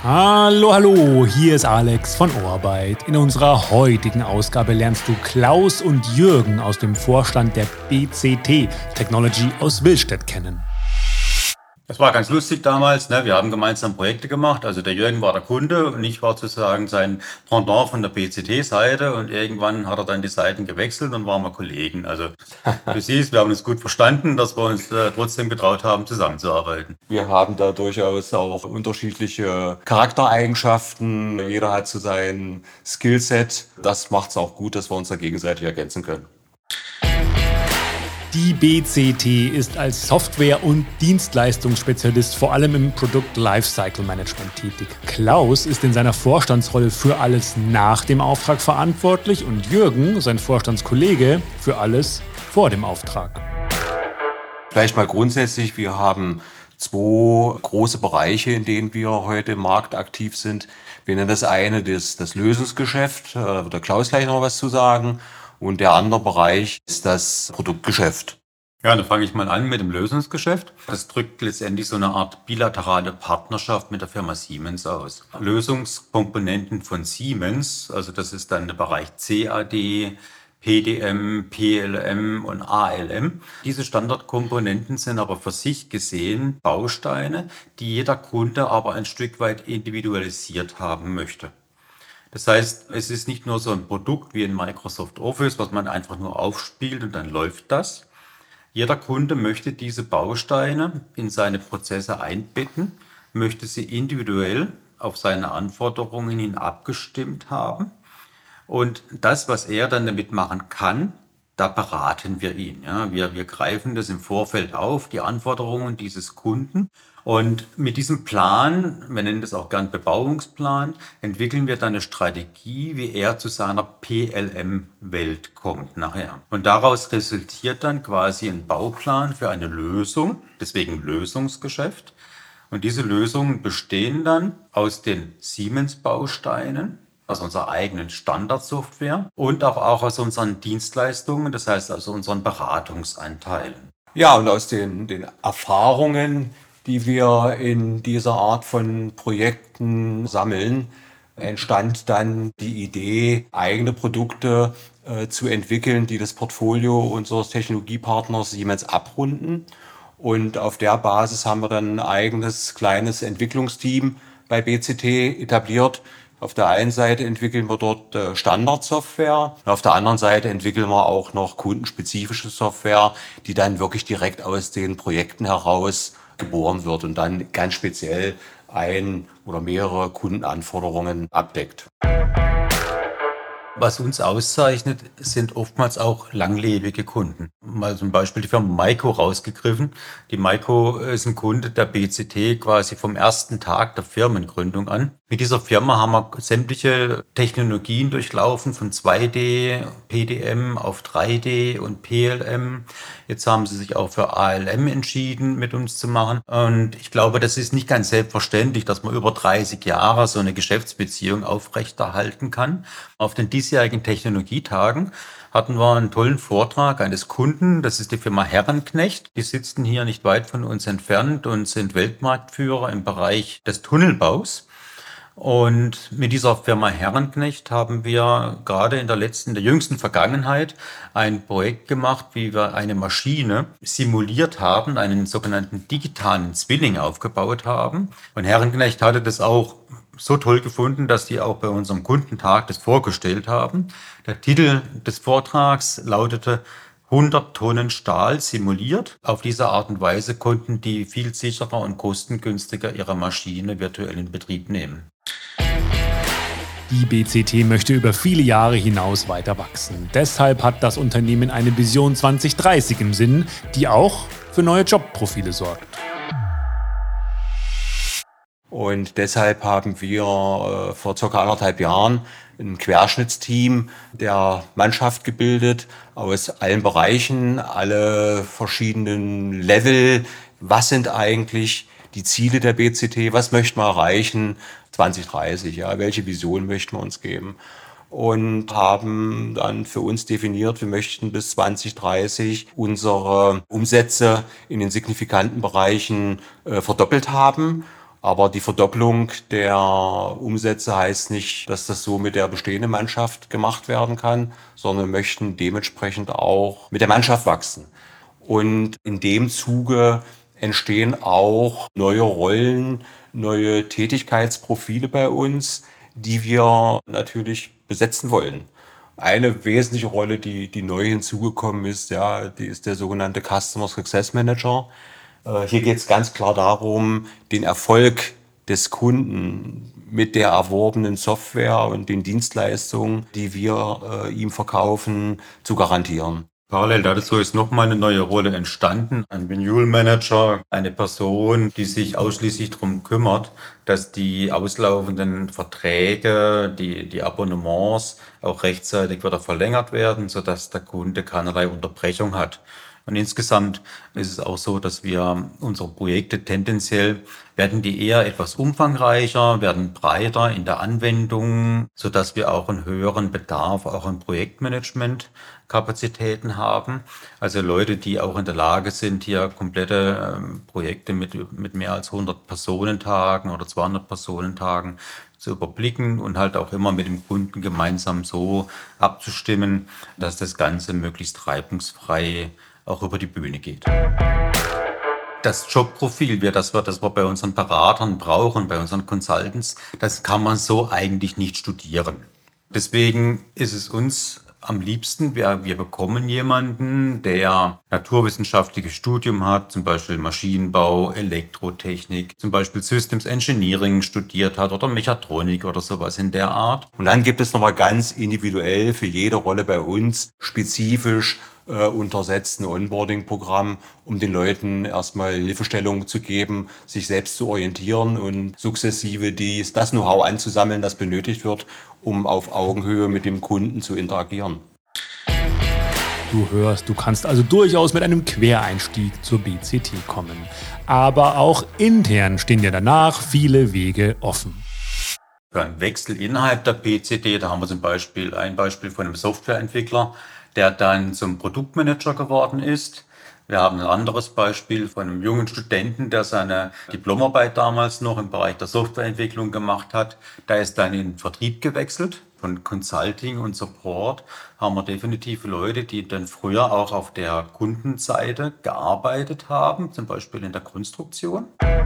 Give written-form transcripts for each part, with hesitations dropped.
Hallo, hallo, hier ist Alex von Orbeit. In unserer heutigen Ausgabe lernst du Klaus und Jürgen aus dem Vorstand der BCT Technology aus Willstedt kennen. Das war ganz lustig damals, ne? Wir haben gemeinsam Projekte gemacht. Also der Jürgen war der Kunde und ich war sozusagen sein Pendant von der BCT-Seite und irgendwann hat er dann die Seiten gewechselt und waren wir Kollegen. Also du siehst, wir haben uns gut verstanden, dass wir uns trotzdem getraut haben, zusammenzuarbeiten. Wir haben da durchaus auch unterschiedliche Charaktereigenschaften. Jeder hat so sein Skillset. Das macht es auch gut, dass wir uns da gegenseitig ergänzen können. Die BCT ist als Software- und Dienstleistungsspezialist vor allem im Product Lifecycle Management tätig. Klaus ist in seiner Vorstandsrolle für alles nach dem Auftrag verantwortlich und Jürgen, sein Vorstandskollege, für alles vor dem Auftrag. Vielleicht mal grundsätzlich, wir haben 2 große Bereiche, in denen wir heute im Markt aktiv sind. Wir nennen das eine das Lösungsgeschäft, da wird der Klaus gleich noch was zu sagen. Und der andere Bereich ist das Produktgeschäft. Ja, dann fange ich mal an mit dem Lösungsgeschäft. Das drückt letztendlich so eine Art bilaterale Partnerschaft mit der Firma Siemens aus. Lösungskomponenten von Siemens, also das ist dann der Bereich CAD, PDM, PLM und ALM. Diese Standardkomponenten sind aber für sich gesehen Bausteine, die jeder Kunde aber ein Stück weit individualisiert haben möchte. Das heißt, es ist nicht nur so ein Produkt wie in Microsoft Office, was man einfach nur aufspielt und dann läuft das. Jeder Kunde möchte diese Bausteine in seine Prozesse einbetten, möchte sie individuell auf seine Anforderungen hin abgestimmt haben. Und das, was er dann damit machen kann, da beraten wir ihn. Ja. Wir greifen das im Vorfeld auf, die Anforderungen dieses Kunden. Und mit diesem Plan, wir nennen das auch gern Bebauungsplan, entwickeln wir dann eine Strategie, wie er zu seiner PLM-Welt kommt nachher. Und daraus resultiert dann quasi ein Bauplan für eine Lösung, deswegen Lösungsgeschäft. Und diese Lösungen bestehen dann aus den Siemens-Bausteinen, aus unserer eigenen Standardsoftware und aber auch aus unseren Dienstleistungen, das heißt aus unseren Beratungsanteilen. Ja, und aus den Erfahrungen, die wir in dieser Art von Projekten sammeln, entstand dann die Idee, eigene Produkte zu entwickeln, die das Portfolio unseres Technologiepartners Siemens abrunden. Und auf der Basis haben wir dann ein eigenes kleines Entwicklungsteam bei BCT etabliert. Auf der einen Seite entwickeln wir dort Standardsoftware, auf der anderen Seite entwickeln wir auch noch kundenspezifische Software, die dann wirklich direkt aus den Projekten heraus geboren wird und dann ganz speziell ein oder mehrere Kundenanforderungen abdeckt. Was uns auszeichnet, sind oftmals auch langlebige Kunden. Mal zum Beispiel die Firma Maiko rausgegriffen. Die Maiko ist ein Kunde der BCT quasi vom ersten Tag der Firmengründung an. Mit dieser Firma haben wir sämtliche Technologien durchlaufen, von 2D, PDM auf 3D und PLM. Jetzt haben sie sich auch für ALM entschieden, mit uns zu machen. Und ich glaube, das ist nicht ganz selbstverständlich, dass man über 30 Jahre so eine Geschäftsbeziehung aufrechterhalten kann. Auf den diesjährigen Technologietagen hatten wir einen tollen Vortrag eines Kunden, das ist die Firma Herrenknecht. Die sitzen hier nicht weit von uns entfernt und sind Weltmarktführer im Bereich des Tunnelbaus. Und mit dieser Firma Herrenknecht haben wir gerade in der jüngsten Vergangenheit ein Projekt gemacht, wie wir eine Maschine simuliert haben, einen sogenannten digitalen Zwilling aufgebaut haben. Und Herrenknecht hatte das auch so toll gefunden, dass die auch bei unserem Kundentag das vorgestellt haben. Der Titel des Vortrags lautete 100 Tonnen Stahl simuliert. Auf diese Art und Weise konnten die viel sicherer und kostengünstiger ihre Maschine virtuell in Betrieb nehmen. Die BCT möchte über viele Jahre hinaus weiter wachsen. Deshalb hat das Unternehmen eine Vision 2030 im Sinn, die auch für neue Jobprofile sorgt. Und deshalb haben wir vor ca. 1,5 Jahren ein Querschnittsteam der Mannschaft gebildet aus allen Bereichen, alle verschiedenen Level. Was sind eigentlich die Ziele der BCT? Was möchten wir erreichen 2030? Ja, welche Vision möchten wir uns geben? Und haben dann für uns definiert, wir möchten bis 2030 unsere Umsätze in den signifikanten Bereichen verdoppelt haben. Aber die Verdopplung der Umsätze heißt nicht, dass das so mit der bestehenden Mannschaft gemacht werden kann, sondern wir möchten dementsprechend auch mit der Mannschaft wachsen. Und in dem Zuge entstehen auch neue Rollen, neue Tätigkeitsprofile bei uns, die wir natürlich besetzen wollen. Eine wesentliche Rolle, die neu hinzugekommen ist, ja, die ist der sogenannte Customer Success Manager. Hier geht es ganz klar darum, den Erfolg des Kunden mit der erworbenen Software und den Dienstleistungen, die wir ihm verkaufen, zu garantieren. Parallel dazu ist nochmal eine neue Rolle entstanden. Ein Renewal Manager, eine Person, die sich ausschließlich darum kümmert, dass die auslaufenden Verträge, die Abonnements auch rechtzeitig wieder verlängert werden, sodass der Kunde keinerlei Unterbrechung hat. Und insgesamt ist es auch so, dass wir unsere Projekte tendenziell werden die eher etwas umfangreicher, werden breiter in der Anwendung, sodass wir auch einen höheren Bedarf auch an Projektmanagement-Kapazitäten haben. Also Leute, die auch in der Lage sind, hier komplette Projekte mit mehr als 100 Personentagen oder 200 Personentagen zu überblicken und halt auch immer mit dem Kunden gemeinsam so abzustimmen, dass das Ganze möglichst reibungsfrei auch über die Bühne geht. Das Jobprofil, das wir bei unseren Beratern brauchen, bei unseren Consultants, das kann man so eigentlich nicht studieren. Deswegen ist es uns am liebsten, wir bekommen jemanden, der naturwissenschaftliches Studium hat, zum Beispiel Maschinenbau, Elektrotechnik, zum Beispiel Systems Engineering studiert hat oder Mechatronik oder sowas in der Art. Und dann gibt es nochmal ganz individuell für jede Rolle bei uns spezifisch untersetzt ein Onboarding-Programm, um den Leuten erstmal Hilfestellung zu geben, sich selbst zu orientieren und sukzessive das Know-how anzusammeln, das benötigt wird, um auf Augenhöhe mit dem Kunden zu interagieren. Du hörst, du kannst also durchaus mit einem Quereinstieg zur BCT kommen. Aber auch intern stehen dir danach viele Wege offen. Für einen Wechsel innerhalb der BCT, da haben wir zum Beispiel ein Beispiel von einem Softwareentwickler, der dann zum Produktmanager geworden ist. Wir haben ein anderes Beispiel von einem jungen Studenten, der seine Diplomarbeit damals noch im Bereich der Softwareentwicklung gemacht hat. Der ist dann in den Vertrieb gewechselt. Von Consulting und Support haben wir definitiv Leute, die dann früher auch auf der Kundenseite gearbeitet haben, zum Beispiel in der Konstruktion.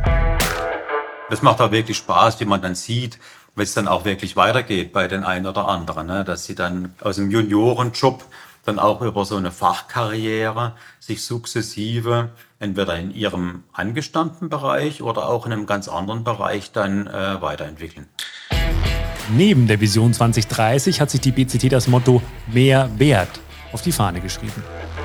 Das macht auch wirklich Spaß, wie man dann sieht, wenn es dann auch wirklich weitergeht bei den einen oder anderen, ne? Dass sie dann aus dem Juniorenjob dann auch über so eine Fachkarriere sich sukzessive entweder in ihrem angestammten Bereich oder auch in einem ganz anderen Bereich dann weiterentwickeln. Neben der Vision 2030 hat sich die BCT das Motto Mehr Wert auf die Fahne geschrieben.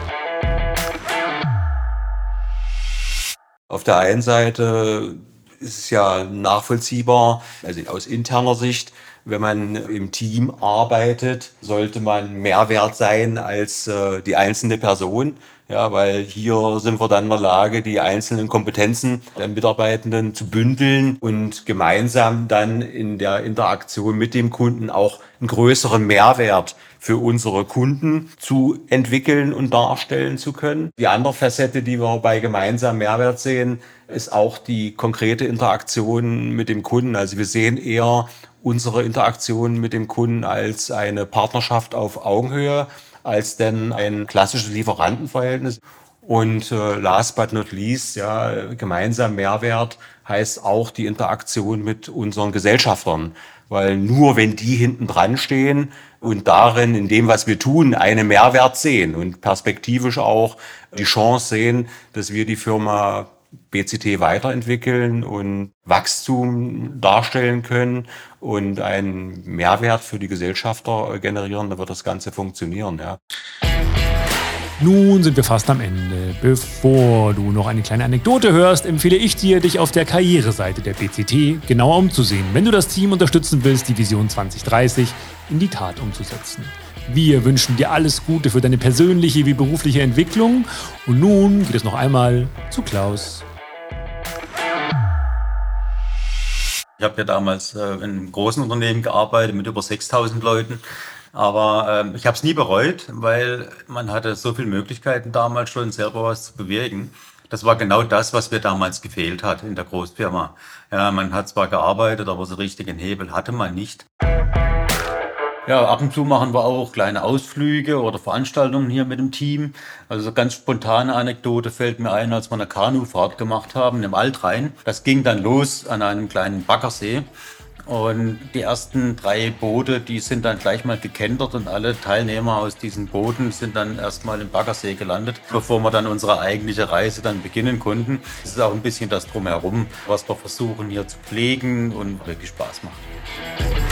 Auf der einen Seite ist es ja nachvollziehbar, also aus interner Sicht, wenn man im Team arbeitet, sollte man mehr wert sein als die einzelne Person. Ja, weil hier sind wir dann in der Lage, die einzelnen Kompetenzen der Mitarbeitenden zu bündeln und gemeinsam dann in der Interaktion mit dem Kunden auch einen größeren Mehrwert für unsere Kunden zu entwickeln und darstellen zu können. Die andere Facette, die wir bei gemeinsamem Mehrwert sehen, ist auch die konkrete Interaktion mit dem Kunden. Also wir sehen eher unsere Interaktion mit dem Kunden als eine Partnerschaft auf Augenhöhe, als denn ein klassisches Lieferantenverhältnis. Und last but not least, ja, gemeinsam Mehrwert heißt auch die Interaktion mit unseren Gesellschaftern. Weil nur wenn die hinten dran stehen und darin, in dem, was wir tun, einen Mehrwert sehen und perspektivisch auch die Chance sehen, dass wir die Firma BCT weiterentwickeln und Wachstum darstellen können und einen Mehrwert für die Gesellschafter generieren, dann wird das Ganze funktionieren. Ja. Nun sind wir fast am Ende. Bevor du noch eine kleine Anekdote hörst, empfehle ich dir, dich auf der Karriereseite der BCT genauer umzusehen, wenn du das Team unterstützen willst, die Vision 2030 in die Tat umzusetzen. Wir wünschen dir alles Gute für deine persönliche wie berufliche Entwicklung. Und nun geht es noch einmal zu Klaus. Ich habe ja damals in einem großen Unternehmen gearbeitet mit über 6.000 Leuten. Aber ich habe es nie bereut, weil man hatte so viele Möglichkeiten damals schon selber was zu bewegen, Das war genau das, was mir damals gefehlt hat in der Großfirma. Ja, man hat zwar gearbeitet, aber so richtigen Hebel hatte man nicht. Ja, ab und zu machen wir auch kleine Ausflüge oder Veranstaltungen hier mit dem Team. Also so ganz spontane Anekdote fällt mir ein, als wir eine Kanufahrt gemacht haben im Altrhein. Das ging dann los an einem kleinen Baggersee. Und die ersten 3 Boote, die sind dann gleich mal gekentert und alle Teilnehmer aus diesen Booten sind dann erstmal im Baggersee gelandet, bevor wir dann unsere eigentliche Reise dann beginnen konnten. Es ist auch ein bisschen das Drumherum, was wir versuchen hier zu pflegen und wirklich Spaß macht.